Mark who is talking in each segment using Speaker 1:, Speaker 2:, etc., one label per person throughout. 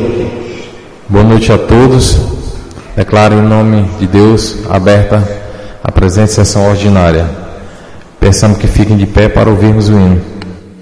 Speaker 1: Boa noite a todos. Declaro em nome de Deus aberta a presente sessão ordinária. Peçamos que fiquem de pé para ouvirmos o hino.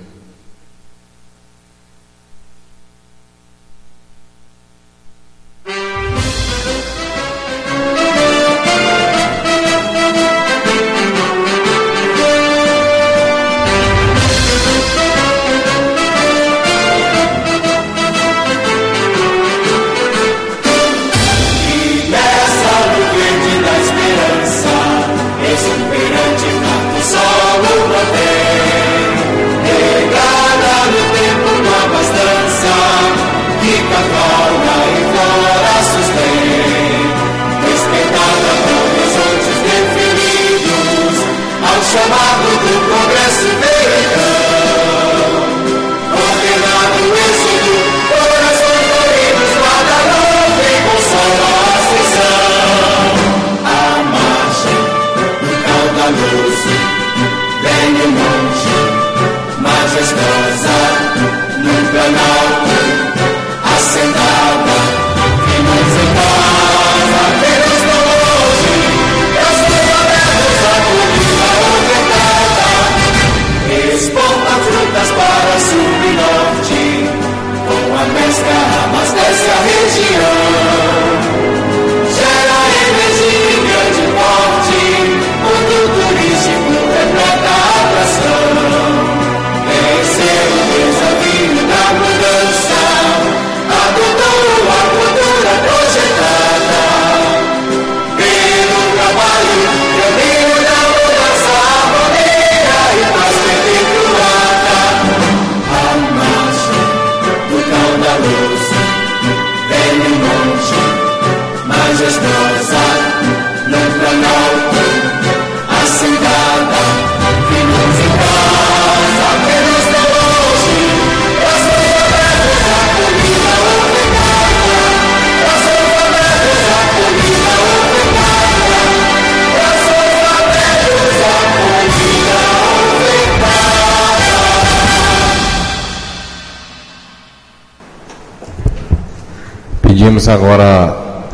Speaker 1: Pedimos agora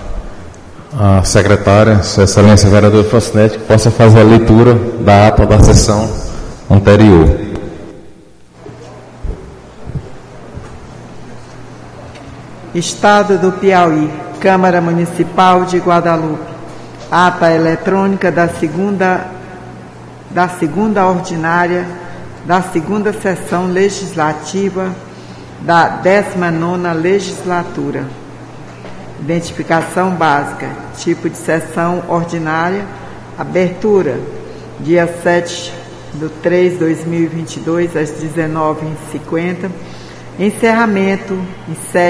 Speaker 1: a secretária, Sua Excelência Vereador Francinete, que possa fazer a leitura da ata da sessão anterior.
Speaker 2: Estado do Piauí, Câmara Municipal de Guadalupe. Ata eletrônica da segunda ordinária da segunda sessão legislativa da 19ª legislatura. Identificação básica, tipo de sessão ordinária, abertura, dia 7/3/2022, às 19h50, encerramento, em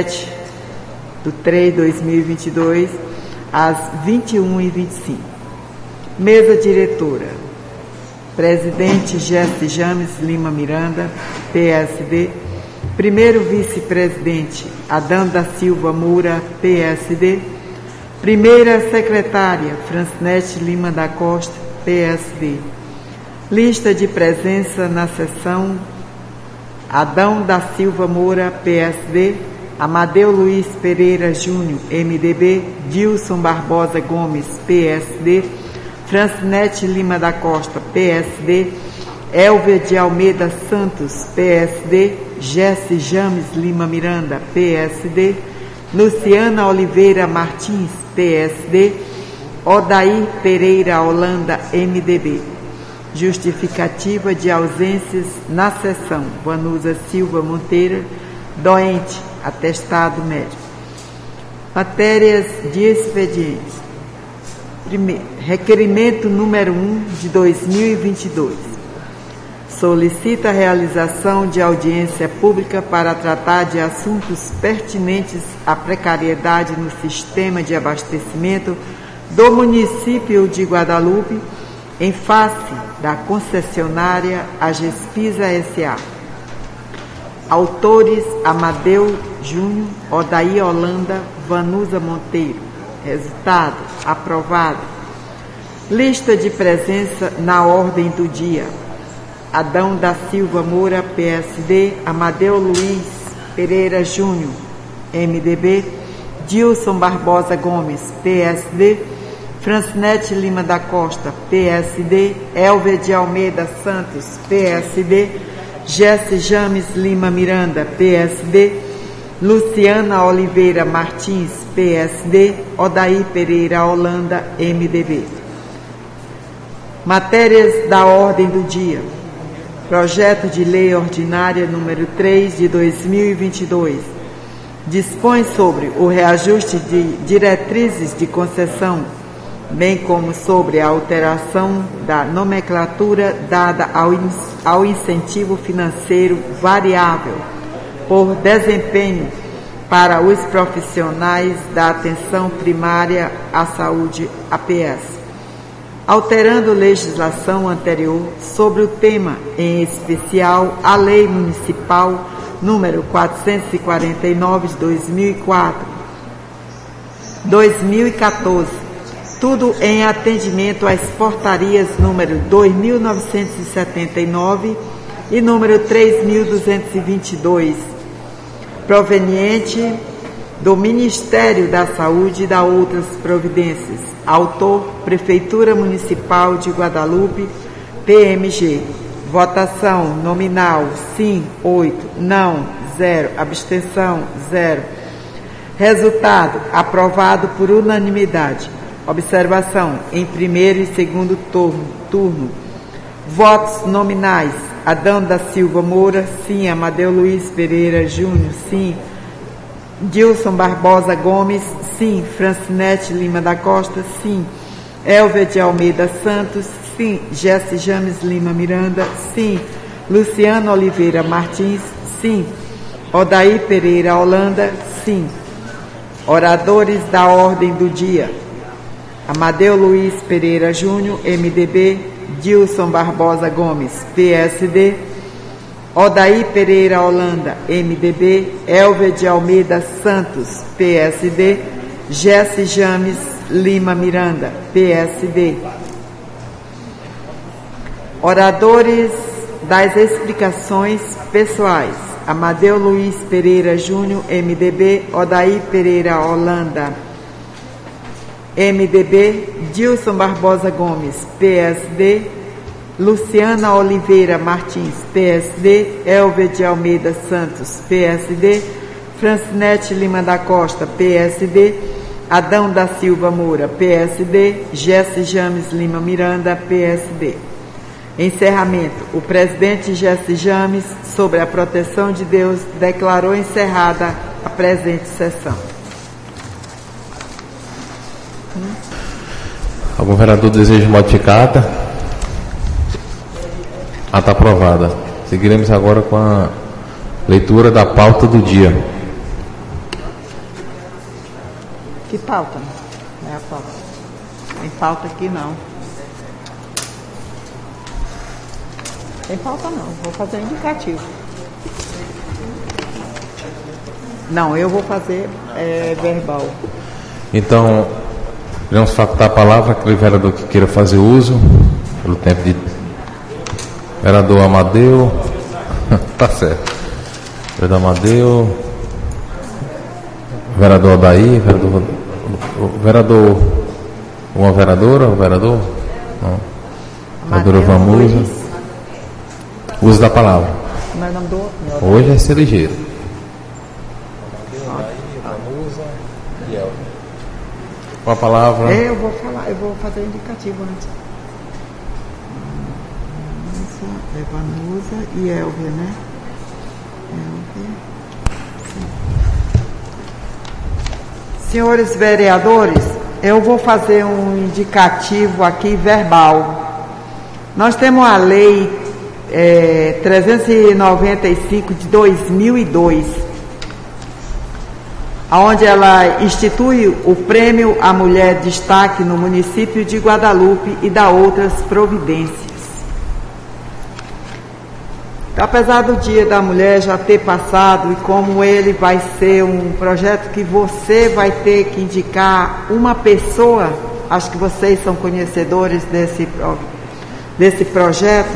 Speaker 2: 7/3/2022, às 21h25. Mesa diretora, presidente Jesse James Lima Miranda, PSD. Primeiro vice-presidente, Adão da Silva Moura, PSD. Primeira secretária, Francinete Lima da Costa, PSD. Lista de presença na sessão: Adão da Silva Moura, PSD. Amadeu Luiz Pereira Júnior, MDB. Dilson Barbosa Gomes, PSD. Francinete Lima da Costa, PSD. Elvia de Almeida Santos, PSD. Jesse James Lima Miranda, PSD. Luciana Oliveira Martins, PSD. Odair Pereira Holanda, MDB. Justificativa de ausências na sessão: Vanusa Silva Monteiro, doente, atestado médico. Matérias de expediente. Primeiro, requerimento número 1 de 2022. Solicita a realização de audiência pública para tratar de assuntos pertinentes à precariedade no sistema de abastecimento do município de Guadalupe, em face da concessionária Agespisa S.A. Autores: Amadeu Júnior, Odair Holanda, Vanusa Monteiro. Resultado: aprovado. Lista de presença na ordem do dia: Adão da Silva Moura, PSD. Amadeu Luiz Pereira Júnior, MDB, Dilson Barbosa Gomes, PSD, Francinete Lima da Costa, PSD, Elvia de Almeida Santos, PSD, Jesse James Lima Miranda, PSD, Luciana Oliveira Martins, PSD, Odair Pereira Holanda, MDB. Matérias da ordem do dia. Projeto de Lei Ordinária número 3 de 2022. Dispõe sobre o reajuste de diretrizes de concessão, bem como sobre a alteração da nomenclatura dada ao incentivo financeiro variável por desempenho para os profissionais da atenção primária à saúde, APS, alterando legislação anterior sobre o tema, em especial a Lei Municipal número 449 de 2014, tudo em atendimento às portarias número 2.979 e número 3.222, proveniente do Ministério da Saúde e da outras providências. Autor, Prefeitura Municipal de Guadalupe, PMG. Votação nominal, sim, 8, não, 0, abstenção, 0. Resultado, aprovado por unanimidade. Observação, em primeiro e segundo turno. Votos nominais, Adão da Silva Moura, sim. Amadeu Luiz Pereira Júnior, sim. Dilson Barbosa Gomes, sim. Francinete Lima da Costa, sim. Elvia de Almeida Santos, sim. Jesse James Lima Miranda, sim. Luciana Oliveira Martins, sim. Odair Pereira Holanda, sim. Oradores da ordem do dia. Amadeu Luiz Pereira Júnior, MDB. Dilson Barbosa Gomes, PSD. Odair Pereira Holanda, MDB. Elvia de Almeida Santos, PSD. Jesse James Lima Miranda, PSD. Oradores das explicações pessoais. Amadeu Luiz Pereira Júnior, MDB. Odair Pereira Holanda, MDB. Dilson Barbosa Gomes, PSD. Luciana Oliveira Martins, PSD. Elvia de Almeida Santos, PSD. Francinete Lima da Costa, PSD. Adão da Silva Moura, PSD. Jesse James Lima Miranda, PSD. Encerramento. O presidente Jesse James, sobre a proteção de Deus, declarou encerrada a presente sessão.
Speaker 1: Algum vereador deseja modificada? Está aprovada. Seguiremos agora com a leitura da pauta do dia.
Speaker 2: Que pauta? Não é a pauta. Tem pauta aqui não. Tem pauta não. Vou fazer indicativo. Não, eu vou fazer verbal.
Speaker 1: Então, vamos facultar a palavra àquele vereador que queira fazer uso, pelo tempo de... Vereador Amadeu. Tá certo. Vereador Amadeu. Vereador Odair. Vereador... Uma vereadora? Um vereador? Não. Vereadora Vamusa. Uso da palavra.
Speaker 2: Mas não dou.
Speaker 1: Hoje é ser ligeiro. Com a palavra.
Speaker 2: Eu vou falar, eu vou fazer indicativo antes. Vanusa e Elvia, né? Elvia. Senhores vereadores, eu vou fazer um indicativo aqui verbal. Nós temos a lei 395 de 2002, onde ela institui o Prêmio à Mulher Destaque no município de Guadalupe e dá outras providências. Apesar do Dia da Mulher já ter passado, e como ele vai ser um projeto que você vai ter que indicar uma pessoa, acho que vocês são conhecedores desse projeto,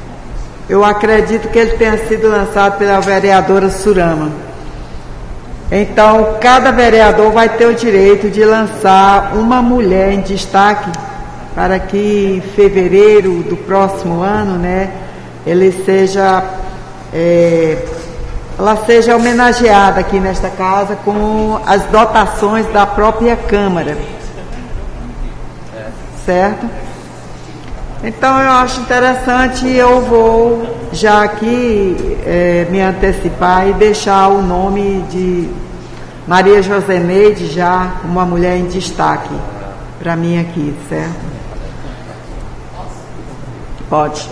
Speaker 2: eu acredito que ele tenha sido lançado pela vereadora Surama. Então, cada vereador vai ter o direito de lançar uma mulher em destaque para que em fevereiro do próximo ano, né, ela seja homenageada aqui nesta casa com as dotações da própria Câmara. Certo? Então eu acho interessante, eu vou já aqui me antecipar e deixar o nome de Maria Joseneide já como uma mulher em destaque para mim aqui, certo? Pode.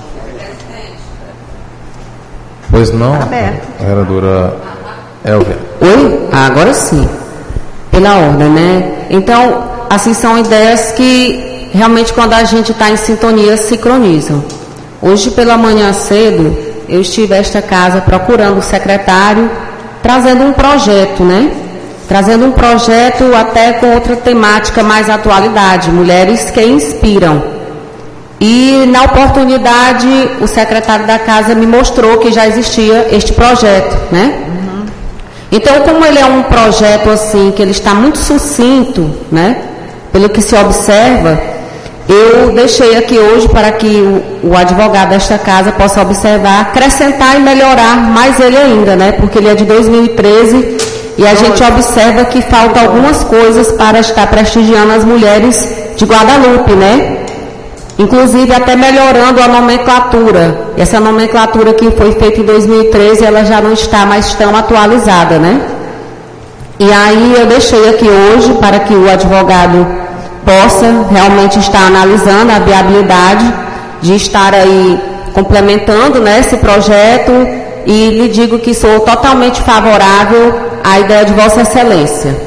Speaker 1: Pois não,
Speaker 2: aberto.
Speaker 1: Vereadora Elvia.
Speaker 3: Oi? Agora sim. Pela ordem, né? Então, assim, são ideias que realmente quando a gente está em sintonia, sincronizam. Hoje pela manhã cedo, eu estive a esta casa procurando o secretário, trazendo um projeto, né? Trazendo um projeto até com outra temática mais atualidade, mulheres que inspiram. E na oportunidade, o secretário da casa me mostrou que já existia este projeto, né? Uhum. Então, como ele é um projeto assim, que ele está muito sucinto, né? Pelo que se observa, eu deixei aqui hoje para que o advogado desta casa possa observar, acrescentar e melhorar mais ele ainda, né? Porque ele é de 2013 e a gente observa que faltam algumas coisas para estar prestigiando as mulheres de Guadalupe, né? Inclusive até melhorando a nomenclatura. Essa nomenclatura que foi feita em 2013, ela já não está mais tão atualizada, né? E aí eu deixei aqui hoje para que o advogado possa realmente estar analisando a viabilidade de estar aí complementando, né, esse projeto, e lhe digo que sou totalmente favorável à ideia de Vossa Excelência.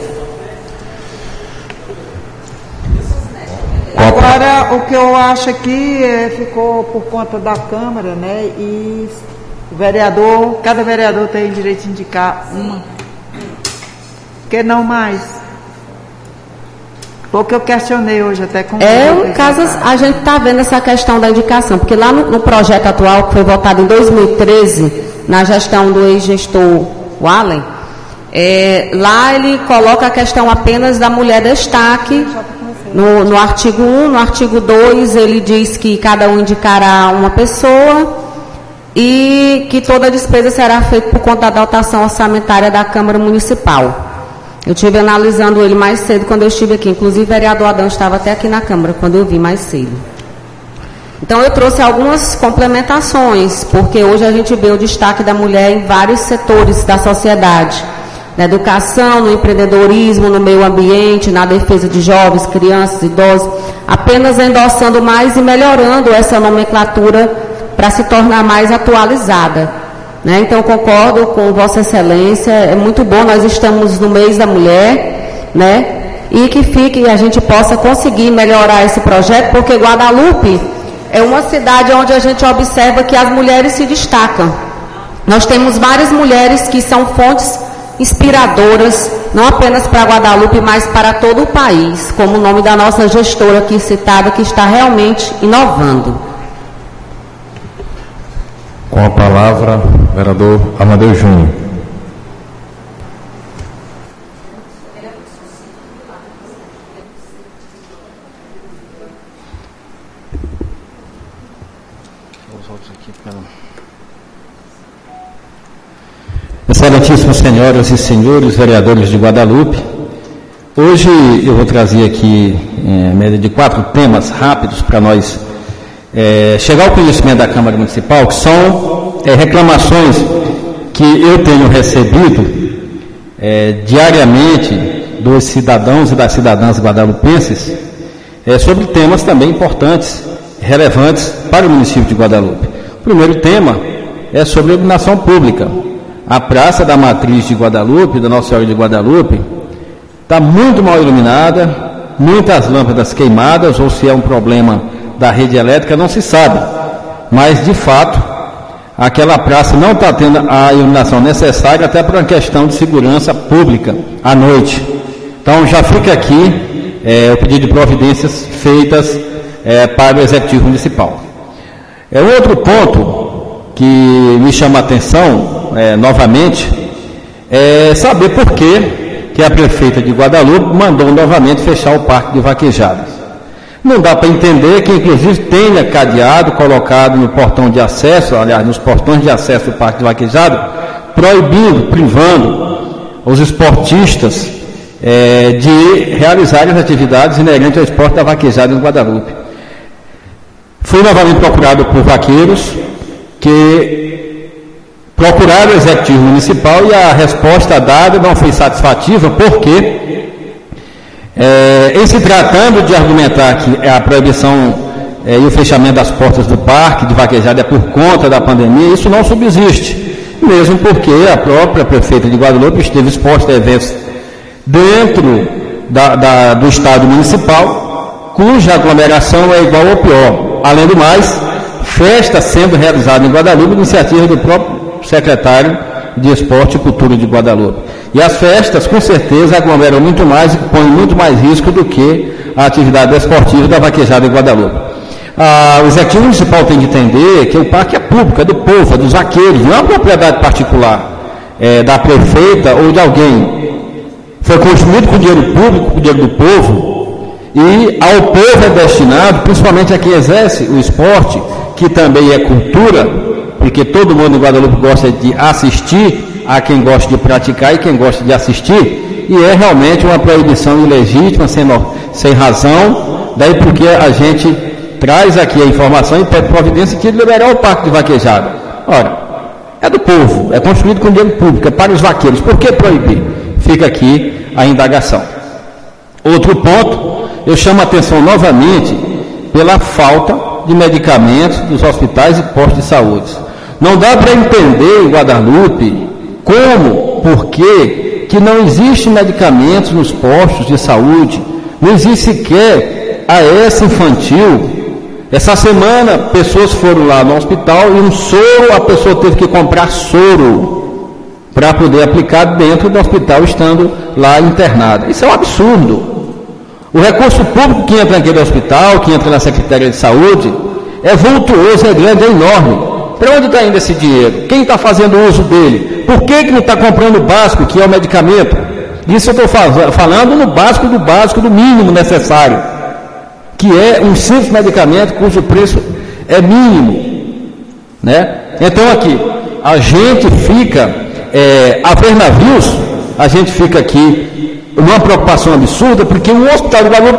Speaker 2: Agora, o que eu acho aqui ficou por conta da Câmara, né? E o vereador, cada vereador tem direito de indicar uma. Por que não mais? Foi o que eu questionei hoje até com
Speaker 3: a gente está vendo essa questão da indicação, porque lá no projeto atual, que foi votado em 2013, na gestão do ex-gestor Wallen, lá ele coloca a questão apenas da mulher destaque. No artigo 1, no artigo 2, ele diz que cada um indicará uma pessoa e que toda a despesa será feita por conta da dotação orçamentária da Câmara Municipal. Eu estive analisando ele mais cedo quando eu estive aqui. Inclusive, o vereador Adão estava até aqui na Câmara, quando eu vi mais cedo. Então, eu trouxe algumas complementações, porque hoje a gente vê o destaque da mulher em vários setores da sociedade. Na educação, no empreendedorismo, no meio ambiente, na defesa de jovens, crianças, idosos, apenas endossando mais e melhorando essa nomenclatura para se tornar mais atualizada, né? Então, concordo com Vossa Excelência, é muito bom, nós estamos no mês da mulher, né? E que a gente possa conseguir melhorar esse projeto, porque Guadalupe é uma cidade onde a gente observa que as mulheres se destacam. Nós temos várias mulheres que são fontes inspiradoras, não apenas para Guadalupe, mas para todo o país, como o nome da nossa gestora aqui citada, que está realmente inovando.
Speaker 1: Com a palavra, vereador Amadeu Júnior.
Speaker 4: Excelentíssimas senhoras e senhores vereadores de Guadalupe, hoje eu vou trazer aqui média de 4 temas rápidos para nós chegar ao conhecimento da Câmara Municipal, que são reclamações que eu tenho recebido diariamente dos cidadãos e das cidadãs guadalupenses sobre temas também importantes, relevantes para o município de Guadalupe. O primeiro tema é sobre a iluminação pública. A Praça da Matriz de Guadalupe, da Nossa Senhora de Guadalupe, está muito mal iluminada, muitas lâmpadas queimadas, ou se é um problema da rede elétrica, não se sabe. Mas, de fato, aquela praça não está tendo a iluminação necessária, até por uma questão de segurança pública à noite. Então, já fica aqui o pedido de providências feitas para o Executivo Municipal. Outro ponto que me chama a atenção, novamente, saber por que a prefeita de Guadalupe mandou novamente fechar o Parque de Vaquejadas. Não dá para entender que, inclusive, tenha cadeado colocado no portão de acesso, aliás, nos portões de acesso do Parque de Vaquejada, proibindo, privando os esportistas de realizarem as atividades inerentes ao esporte da vaquejada em Guadalupe. Fui novamente procurado por vaqueiros que procuraram o Executivo Municipal e a resposta dada não foi satisfativa, porque em se tratando de argumentar que a proibição e o fechamento das portas do parque de vaquejada é por conta da pandemia, isso não subsiste, mesmo porque a própria prefeita de Guadalupe esteve exposta a eventos dentro do estado municipal, cuja aglomeração é igual ou pior. Além do mais, festa sendo realizada em Guadalupe, iniciativa do próprio secretário de Esporte e Cultura de Guadalupe. E as festas, com certeza, aglomeram muito mais e põem muito mais risco do que a atividade esportiva da vaquejada em Guadalupe. O Executivo Municipal tem de entender que o parque é público, é do povo, é dos vaqueiros, não é uma propriedade particular da prefeita ou de alguém. Foi construído com dinheiro público, com dinheiro do povo, e ao povo é destinado, principalmente a quem exerce o esporte, que também é cultura, porque todo mundo em Guadalupe gosta de assistir a quem gosta de praticar e quem gosta de assistir, e é realmente uma proibição ilegítima, sem razão, daí porque a gente traz aqui a informação e pede providência que liberar o parque de vaquejada. Ora, é do povo, é construído com dinheiro público, é para os vaqueiros, por que proibir? Fica aqui a indagação. Outro ponto, eu chamo a atenção novamente pela falta de medicamentos dos hospitais e postos de saúde. Não dá para entender em Guadalupe como, por que não existe medicamentos nos postos de saúde, não existe sequer AS infantil. Essa semana, pessoas foram lá no hospital e um soro, a pessoa teve que comprar soro para poder aplicar dentro do hospital, estando lá internada. Isso é um absurdo. O recurso público que entra naquele hospital, que entra na Secretaria de Saúde, é vultuoso, é grande, é enorme. Para onde está indo esse dinheiro? Quem está fazendo uso dele? Por que não está comprando o básico, que é o medicamento? Isso eu estou falando no básico do básico, do mínimo necessário, que é um simples medicamento cujo preço é mínimo, né? Então aqui, a gente fica, a ver navios, a gente fica aqui numa preocupação absurda, porque o hospital de Guadalupe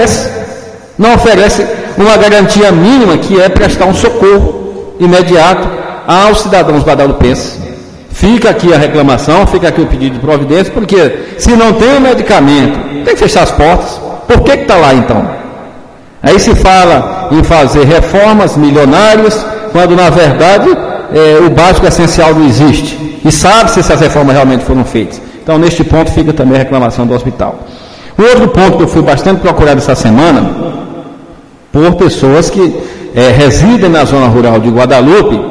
Speaker 4: não oferece uma garantia mínima, que é prestar um socorro imediato aos cidadãos guadalupenses. Fica aqui a reclamação, fica aqui o pedido de providência, porque se não tem o medicamento, tem que fechar as portas. Por que está lá então? Aí se fala em fazer reformas milionárias, quando na verdade o básico essencial não existe. E sabe-se se as reformas realmente foram feitas. Então neste ponto fica também a reclamação do hospital. O outro ponto que eu fui bastante procurado essa semana, por pessoas que residem na zona rural de Guadalupe,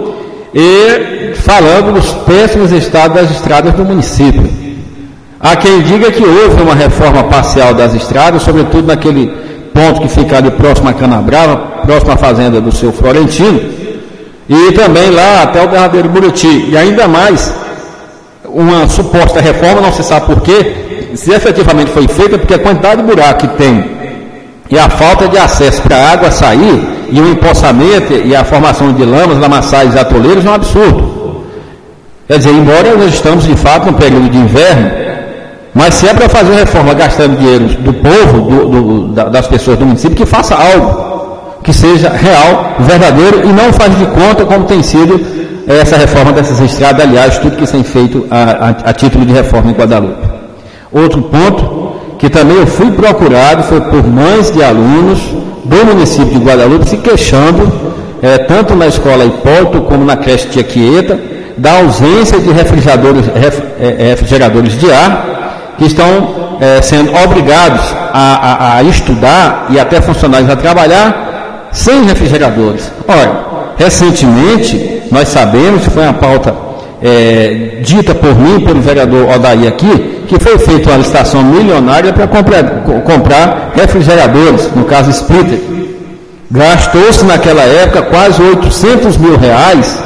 Speaker 4: e falando dos péssimos estados das estradas do município. Há quem diga que houve uma reforma parcial das estradas, sobretudo naquele ponto que fica ali próximo a Canabrava, próximo à fazenda do seu Florentino, e também lá até o Derradeiro Buriti. E ainda mais, uma suposta reforma, não se sabe por quê, se efetivamente foi feita, porque a quantidade de buraco que tem e a falta de acesso para a água sair, e o empoçamento e a formação de lamas, lamaçais e atoleiros é um absurdo. Quer dizer, embora nós estamos de fato no período de inverno, mas se é para fazer reforma gastando dinheiro do povo, das pessoas do município, que faça algo que seja real, verdadeiro, e não faz de conta como tem sido essa reforma dessas estradas, aliás, tudo que tem feito a título de reforma em Guadalupe. Outro ponto, que também eu fui procurado, foi por mães de alunos do município de Guadalupe se queixando, tanto na escola Hipólito como na creche Tia Quieta, da ausência de refrigeradores de ar, que estão sendo obrigados a estudar e até funcionários a trabalhar sem refrigeradores. Olha, recentemente, nós sabemos, foi uma pauta dita por mim, pelo vereador Odair aqui, que foi feita uma licitação milionária para comprar refrigeradores, no caso Splitter. Gastou-se naquela época quase R$800 mil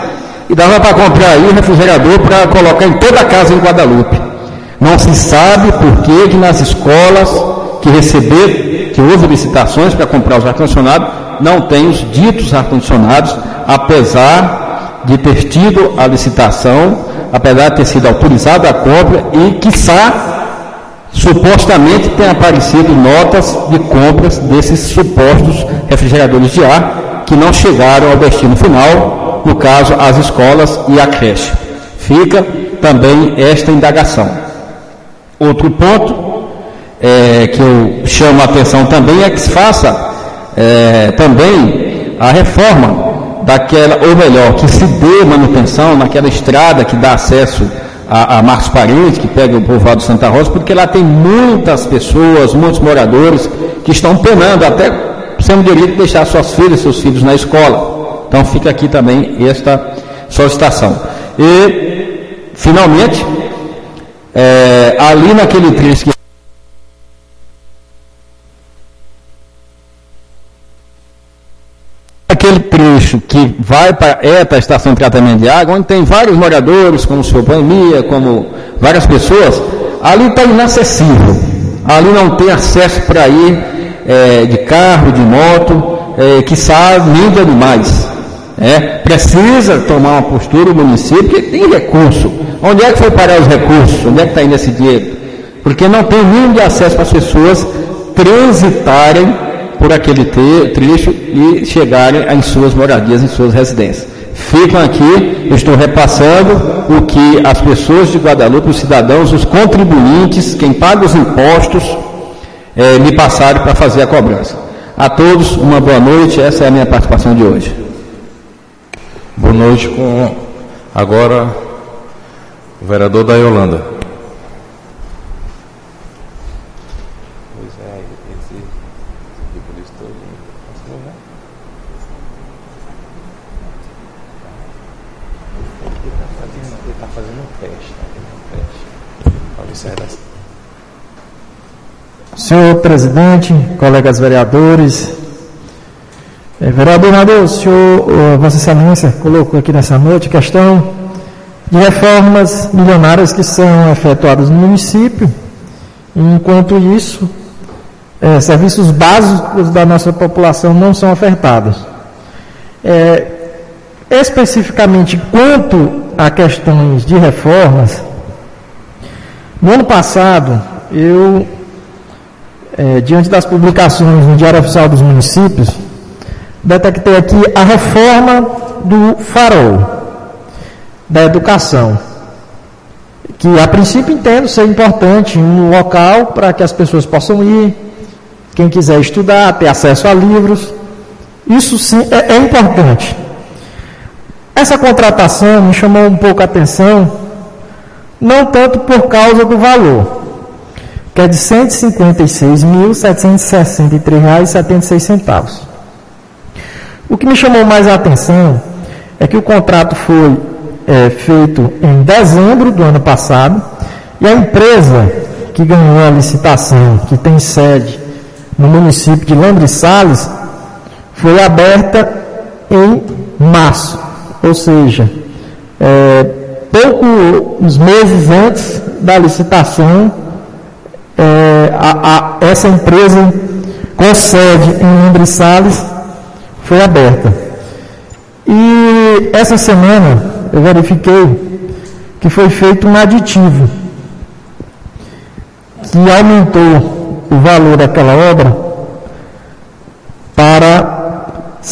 Speaker 4: e dava para comprar aí refrigerador para colocar em toda a casa em Guadalupe. Não se sabe por que nas escolas que houve licitações para comprar os ar-condicionados, não tem os ditos ar-condicionados, apesar de ter tido a licitação, apesar de ter sido autorizada a compra e, quiçá, supostamente tem aparecido notas de compras desses supostos refrigeradores de ar que não chegaram ao destino final, no caso, as escolas e a creche. Fica também esta indagação. Outro ponto que eu chamo a atenção também é que se faça também a reforma daquela, ou melhor, que se dê manutenção naquela estrada que dá acesso a Marcos Parente, que pega o povoado de Santa Rosa, porque lá tem muitas pessoas, muitos moradores que estão penando, até sendo direito de deixar suas filhas, seus filhos na escola. Então fica aqui também esta solicitação. E, finalmente, ali naquele trecho que aquele trecho que vai para a estação de tratamento de água, onde tem vários moradores, como o senhor Pandemia, como várias pessoas, ali está inacessível. Ali não tem acesso para ir de carro, de moto, quiçá nem de animais. Precisa tomar uma postura o município, porque tem recurso. Onde é que foi parar os recursos? Onde é que está indo esse dinheiro? Porque não tem mínimo de acesso para as pessoas transitarem por aquele trecho e chegarem em suas moradias, em suas residências. Ficam aqui, eu estou repassando o que as pessoas de Guadalupe, os cidadãos, os contribuintes, quem paga os impostos, me passaram para fazer a cobrança. A todos, uma boa noite, essa é a minha participação de hoje.
Speaker 1: Boa noite com agora o vereador da Yolanda.
Speaker 5: Senhor presidente, colegas vereadores, vereador Nadeu, o senhor, Vossa Excelência, colocou aqui nessa noite a questão de reformas milionárias que são efetuadas no município, enquanto isso, serviços básicos da nossa população não são ofertados. Especificamente quanto a questões de reformas, no ano passado, eu, diante das publicações no Diário Oficial dos Municípios, detectei aqui a reforma do farol da educação, que a princípio entendo ser importante, um local para que as pessoas possam ir, quem quiser estudar, ter acesso a livros, isso sim é importante. Essa contratação me chamou um pouco a atenção, não tanto por causa do valor, que é de R$ 156.763,76. O que me chamou mais a atenção é que o contrato foi feito em dezembro do ano passado e a empresa que ganhou a licitação, que tem sede no município de Lambres-Sales, foi aberta em março, ou seja, poucos meses antes da licitação, essa empresa com sede em Lambres-Sales foi aberta. E essa semana eu verifiquei que foi feito um aditivo que aumentou o valor daquela obra para R$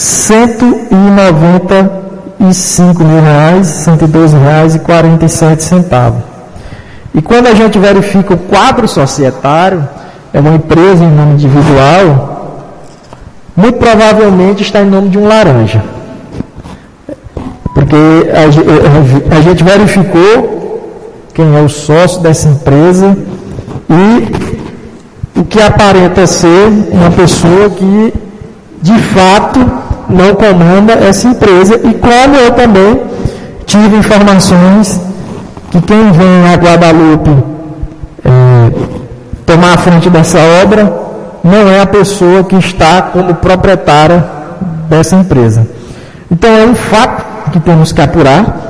Speaker 5: 195.112,47. E quando a gente verifica o quadro societário, é uma empresa em nome individual, muito provavelmente está em nome de um laranja. Porque a gente verificou quem é o sócio dessa empresa e o que aparenta ser uma pessoa que, de fato, não comanda essa empresa. E como eu também tive informações que quem vem a Guadalupe tomar a frente dessa obra não é a pessoa que está como proprietária dessa empresa. Então é um fato que temos que apurar.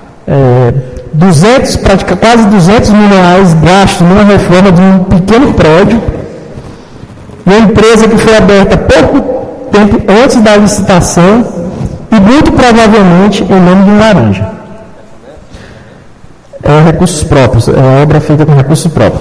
Speaker 5: Quase 200 mil reais gastos numa reforma de um pequeno prédio, uma empresa que foi aberta pouco tempo antes da licitação e muito provavelmente em nome de um laranja. Recursos próprios, é obra feita com recursos próprios.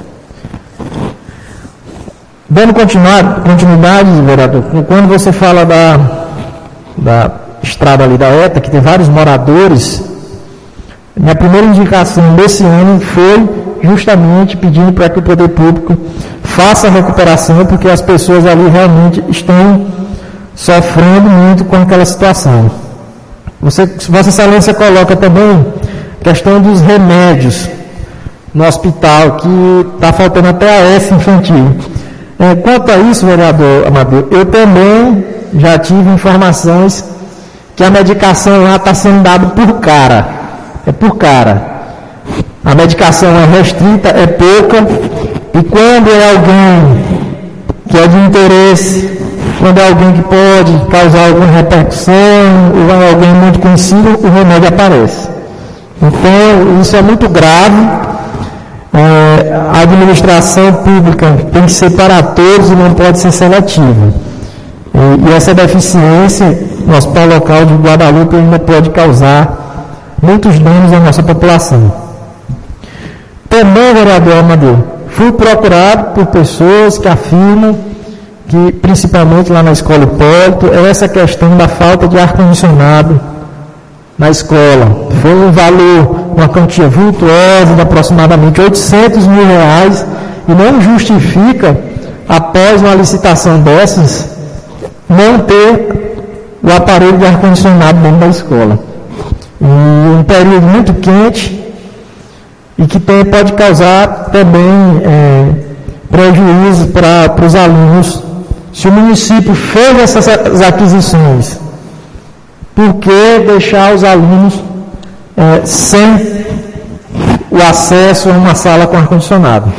Speaker 5: Dando continuidade, vereador, quando você fala da estrada ali da ETA, que tem vários moradores, minha primeira indicação desse ano foi justamente pedindo para que o poder público faça a recuperação, porque as pessoas ali realmente estão sofrendo muito com aquela situação. Vossa Excelência coloca também a questão dos remédios no hospital, que está faltando até a S infantil. Quanto a isso, vereador Amadeu, eu também já tive informações que a medicação lá está sendo dada por cara. A medicação é restrita, é pouca, e quando é alguém que é de interesse, quando é alguém que pode causar alguma repercussão, ou é alguém muito conhecido, o remédio aparece. Então, isso é muito grave. A administração pública tem que ser para todos e não pode ser seletiva. E essa deficiência no hospital local de Guadalupe ainda pode causar muitos danos à nossa população. Também, vereador Amadeu, fui procurado por pessoas que afirmam que, principalmente lá na Escola Hipólito, é essa questão da falta de ar-condicionado na escola. Foi um valor, uma quantia vultuosa de aproximadamente 800 mil reais, e não justifica, após uma licitação dessas, não ter o aparelho de ar-condicionado dentro da escola. E um período muito quente e que pode causar também prejuízo para os alunos. Se o município fez essas aquisições, por que deixar os alunos sem o acesso a uma sala com ar-condicionado?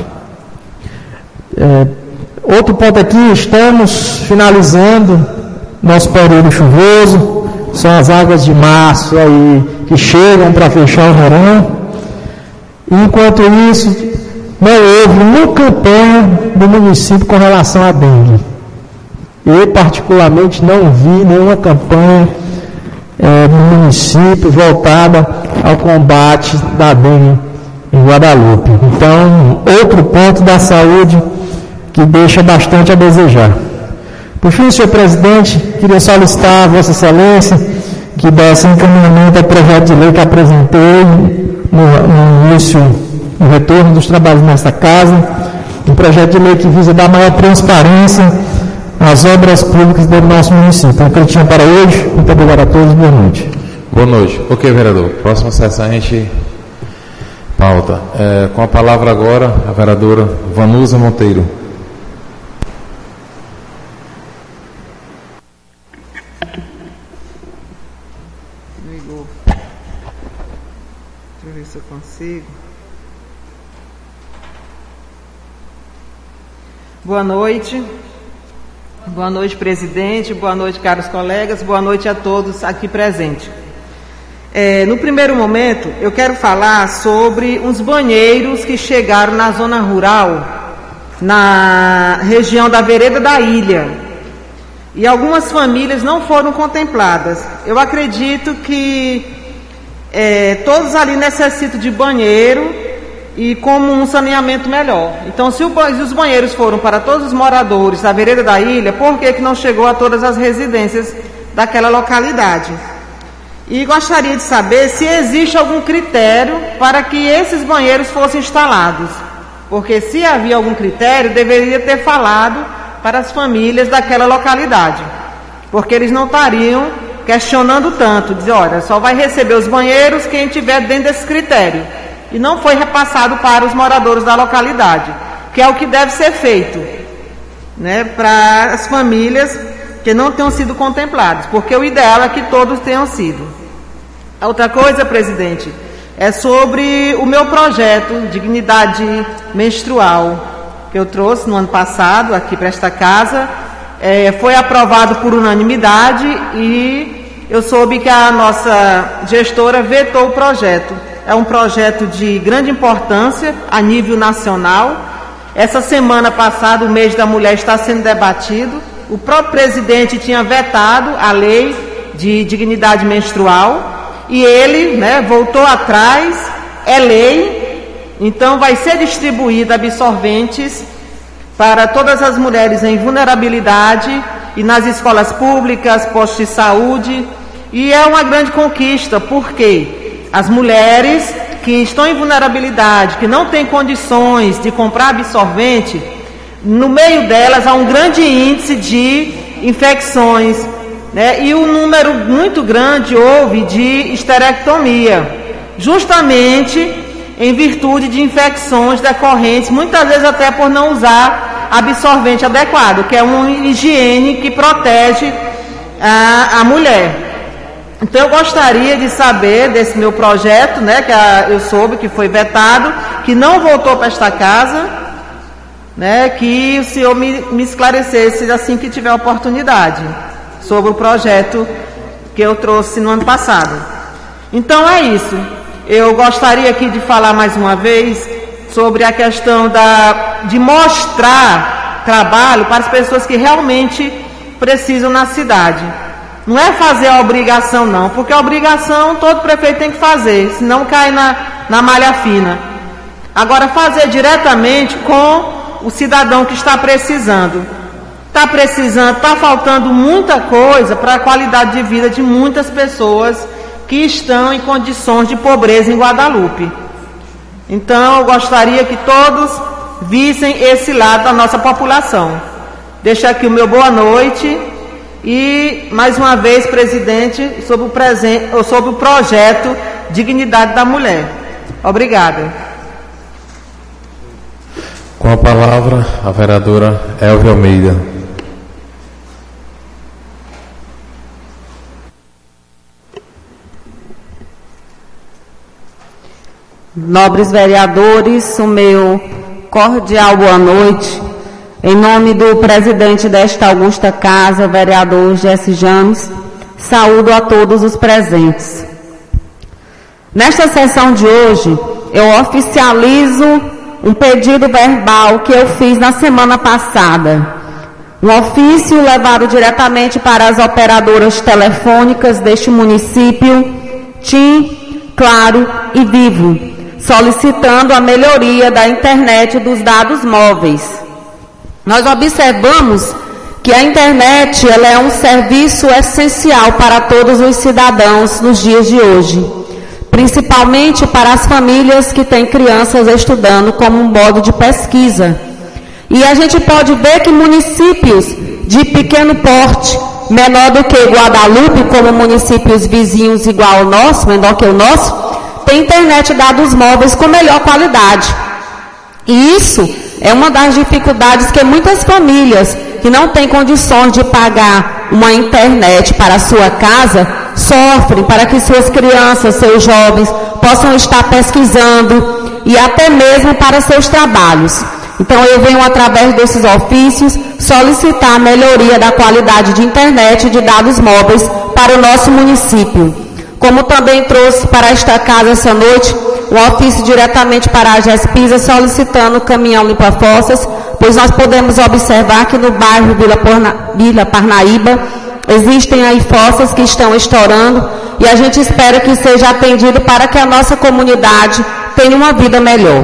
Speaker 5: Outro ponto aqui, estamos finalizando nosso período chuvoso, são as águas de março aí que chegam para fechar o verão. Enquanto isso, não houve nenhuma campanha do município com relação à dengue. Eu, particularmente, não vi nenhuma campanha no município voltada ao combate da dengue em Guadalupe. Então, outro ponto da saúde que deixa bastante a desejar. Por fim, senhor presidente, queria solicitar a Vossa Excelência que desse encaminhamento ao projeto de lei que apresentei no início, no retorno dos trabalhos nesta casa, um projeto de lei que visa dar maior transparência às obras públicas do nosso município. Então, o que eu tinha para hoje. Muito obrigado a todos, boa noite.
Speaker 1: Boa noite. Ok, vereador. Próxima sessão a gente pauta. Com a palavra agora, a vereadora Vanusa Monteiro.
Speaker 2: Deixa eu ver se eu consigo. Boa noite. Boa noite, presidente. Boa noite, caros colegas. Boa noite a todos aqui presentes. No primeiro momento, eu quero falar sobre uns banheiros que chegaram na zona rural, na região da Vereda da Ilha. E algumas famílias não foram contempladas. Eu acredito que todos ali necessitam de banheiro e como um saneamento melhor. Então, se os banheiros foram para todos os moradores da Vereda da Ilha, por que não chegou a todas as residências daquela localidade? E gostaria de saber se existe algum critério para que esses banheiros fossem instalados. Porque se havia algum critério, deveria ter falado para as famílias daquela localidade. Porque eles não estariam questionando tanto, dizer, olha, só vai receber os banheiros quem estiver dentro desse critério. E não foi repassado para os moradores da localidade, que é o que deve ser feito, né, para as famílias que não tenham sido contempladas, porque o ideal é que todos tenham sido. A outra coisa, presidente, é sobre o meu projeto Dignidade Menstrual, que eu trouxe no ano passado aqui para esta casa. Foi aprovado por unanimidade e
Speaker 6: eu soube que a nossa gestora vetou o projeto. É um projeto de grande importância a nível nacional. Essa semana passada, o mês da mulher está sendo debatido. O próprio presidente tinha vetado a lei de dignidade menstrual e ele, né, voltou atrás, é lei, então vai ser distribuído absorventes para todas as mulheres em vulnerabilidade e nas escolas públicas, postos de saúde, e é uma grande conquista, porque as mulheres que estão em vulnerabilidade, que não têm condições de comprar absorvente, no meio delas há um grande índice de infecções, né? E um número muito grande houve de esterectomia, justamente em virtude de infecções decorrentes, muitas vezes até por não usar absorvente adequado, que é uma higiene que protege a mulher. Então eu gostaria de saber desse meu projeto, né, que eu soube que foi vetado, que não voltou para esta casa, né, que o senhor me esclarecesse assim que tiver oportunidade sobre o projeto que eu trouxe no ano passado. Então é isso. Eu gostaria aqui de falar mais uma vez sobre a questão de mostrar trabalho para as pessoas que realmente precisam na cidade. Não é fazer a obrigação não, porque a obrigação todo prefeito tem que fazer, senão cai na malha fina. Agora fazer diretamente com o cidadão que está precisando. Está precisando, está faltando muita coisa para a qualidade de vida de muitas pessoas que estão em condições de pobreza em Guadalupe. Então eu gostaria que todos vissem esse lado da nossa população. Deixo aqui o meu boa noite e mais uma vez, presidente, sobre o projeto Dignidade da Mulher. Obrigada.
Speaker 1: Com a palavra, a vereadora Elvia Almeida.
Speaker 3: Nobres vereadores, o meu cordial boa noite. Em nome do presidente desta augusta casa, vereador Jesse James, saúdo a todos os presentes. Nesta sessão de hoje, eu oficializo um pedido verbal que eu fiz na semana passada. Um ofício levado diretamente para as operadoras telefônicas deste município, TIM, Claro e Vivo, solicitando a melhoria da internet dos dados móveis. Nós observamos que a internet ela é um serviço essencial para todos os cidadãos nos dias de hoje, principalmente para as famílias que têm crianças estudando como um modo de pesquisa. E a gente pode ver que municípios de pequeno porte, menor do que Guadalupe, como municípios vizinhos igual ao nosso, menor que o nosso, tem internet e dados móveis com melhor qualidade. E isso é uma das dificuldades que muitas famílias que não têm condições de pagar uma internet para a sua casa sofrem para que suas crianças, seus jovens possam estar pesquisando e até mesmo para seus trabalhos. Então eu venho através desses ofícios solicitar a melhoria da qualidade de internet e de dados móveis para o nosso município. Como também trouxe para esta casa essa noite um ofício diretamente para a GESPISA solicitando caminhão limpa-fossas, pois nós podemos observar que no bairro Vila Parnaíba existem aí fossas que estão estourando e a gente espera que seja atendido para que a nossa comunidade tenha uma vida melhor.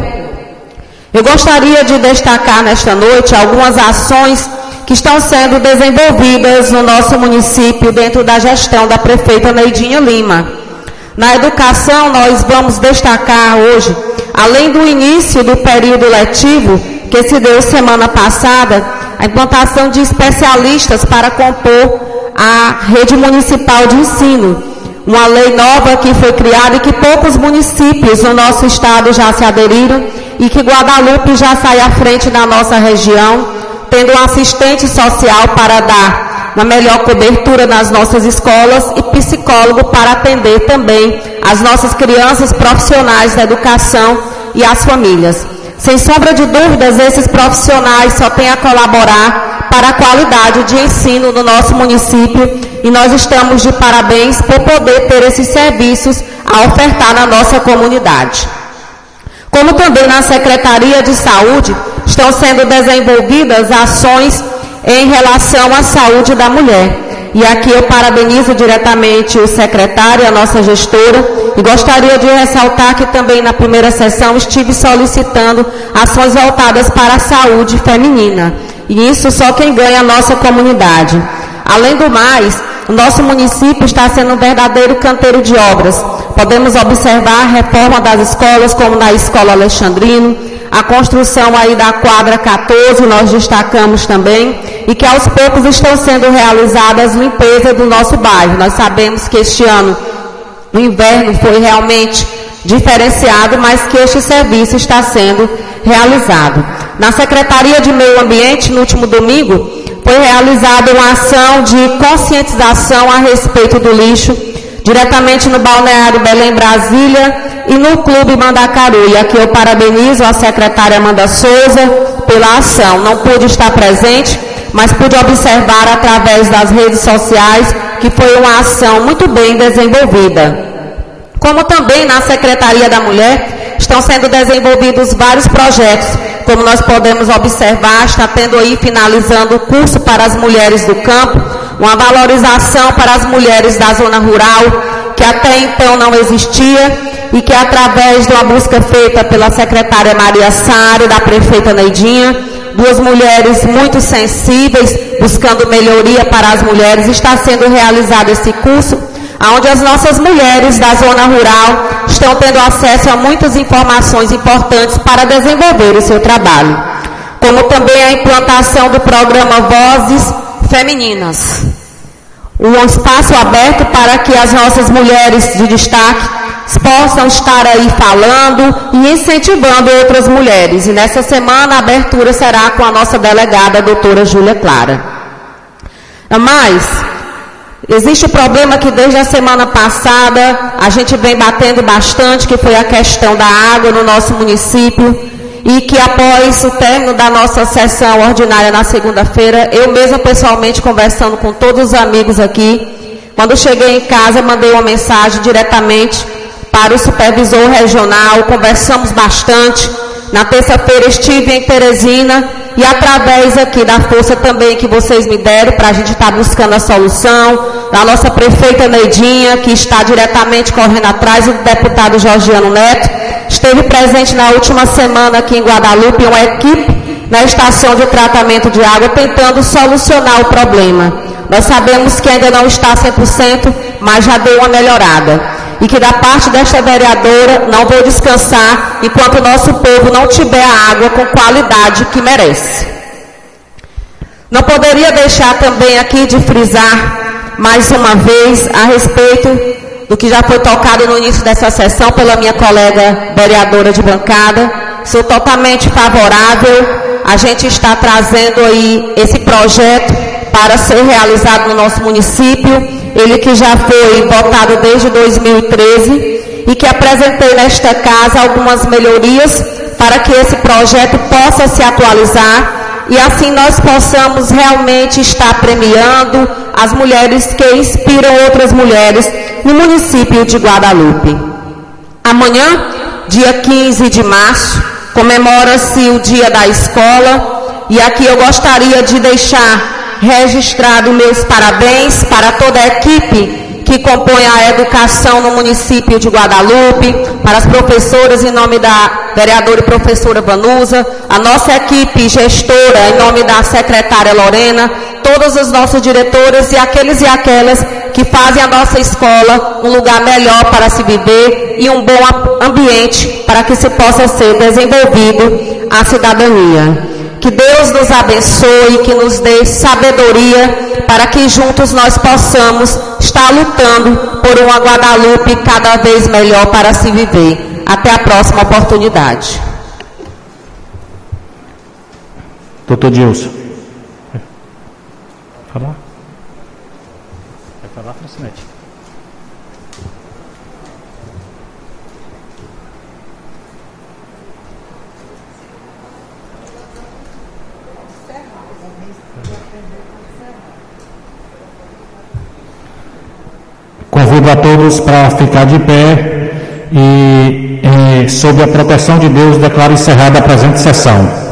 Speaker 3: Eu gostaria de destacar nesta noite algumas ações que estão sendo desenvolvidas no nosso município dentro da gestão da prefeita Neidinha Lima. Na educação, nós vamos destacar hoje, além do início do período letivo, que se deu semana passada, a implantação de especialistas para compor a rede municipal de ensino. Uma lei nova que foi criada e que poucos municípios no nosso estado já se aderiram e que Guadalupe já sai à frente da nossa região, tendo um assistente social para dar uma melhor cobertura nas nossas escolas e psicólogo para atender também as nossas crianças profissionais da educação e as famílias. Sem sombra de dúvidas, esses profissionais só têm a colaborar para a qualidade de ensino no nosso município, e nós estamos de parabéns por poder ter esses serviços a ofertar na nossa comunidade. Como também na Secretaria de Saúde estão sendo desenvolvidas ações em relação à saúde da mulher. E aqui eu parabenizo diretamente o secretário e a nossa gestora, e gostaria de ressaltar que também na primeira sessão estive solicitando ações voltadas para a saúde feminina. E isso só quem ganha é a nossa comunidade. Além do mais, o nosso município está sendo um verdadeiro canteiro de obras. Podemos observar a reforma das escolas, como na Escola Alexandrino, a construção aí da quadra 14, nós destacamos também, e que aos poucos estão sendo realizadas limpeza do nosso bairro. Nós sabemos que este ano o inverno foi realmente diferenciado, mas que este serviço está sendo realizado. Na Secretaria de Meio Ambiente, no último domingo, foi realizada uma ação de conscientização a respeito do lixo, diretamente no Balneário Belém, Brasília, e no Clube Mandacaru. E aqui eu parabenizo a secretária Amanda Souza pela ação. Não pude estar presente, mas pude observar através das redes sociais que foi uma ação muito bem desenvolvida. Como também na Secretaria da Mulher estão sendo desenvolvidos vários projetos, como nós podemos observar, está tendo aí finalizando o curso para as mulheres do campo, uma valorização para as mulheres da zona rural, que até então não existia, e que através de uma busca feita pela secretária Maria Sário, da prefeita Neidinha, duas mulheres muito sensíveis, buscando melhoria para as mulheres, está sendo realizado esse curso, onde as nossas mulheres da zona rural estão tendo acesso a muitas informações importantes para desenvolver o seu trabalho. Como também a implantação do programa Vozes Femininas. Um espaço aberto para que as nossas mulheres de destaque possam estar aí falando e incentivando outras mulheres. E nessa semana a abertura será com a nossa delegada, a doutora Júlia Clara. Mas existe um problema que desde a semana passada a gente vem batendo bastante, que foi a questão da água no nosso município, e que após o término da nossa sessão ordinária na segunda-feira, eu mesma pessoalmente conversando com todos os amigos aqui, quando cheguei em casa mandei uma mensagem diretamente para o supervisor regional, conversamos bastante. Na terça-feira estive em Teresina e através aqui da força também que vocês me deram para a gente estar buscando a solução, da nossa prefeita Neidinha, que está diretamente correndo atrás, e do deputado Georgiano Neto, esteve presente na última semana aqui em Guadalupe, uma equipe na estação de tratamento de água tentando solucionar o problema. Nós sabemos que ainda não está 100%, mas já deu uma melhorada. E que da parte desta vereadora não vou descansar enquanto o nosso povo não tiver a água com qualidade que merece. Não poderia deixar também aqui de frisar mais uma vez a respeito do que já foi tocado no início dessa sessão pela minha colega vereadora de bancada. Sou totalmente favorável. A gente está trazendo aí esse projeto para ser realizado no nosso município. Ele que já foi votado desde 2013 e que apresentei nesta casa algumas melhorias para que esse projeto possa se atualizar e assim nós possamos realmente estar premiando as mulheres que inspiram outras mulheres no município de Guadalupe. Amanhã, dia 15 de março, comemora-se o Dia da Escola, e aqui eu gostaria de deixar registrado meus parabéns para toda a equipe que compõe a educação no município de Guadalupe, para as professoras em nome da vereadora e professora Vanusa, a nossa equipe gestora em nome da secretária Lorena, todos os nossos diretores e aqueles e aquelas que fazem a nossa escola um lugar melhor para se viver e um bom ambiente para que se possa ser desenvolvido a cidadania. Que Deus nos abençoe, que nos dê sabedoria para que juntos nós possamos estar lutando por uma Guadalupe cada vez melhor para se viver. Até a próxima oportunidade.
Speaker 4: Doutor Dilson. Vai falar? Vai falar, Francinete?
Speaker 7: Convido a todos para ficar de pé e, sob a proteção de Deus, declaro encerrada a presente sessão.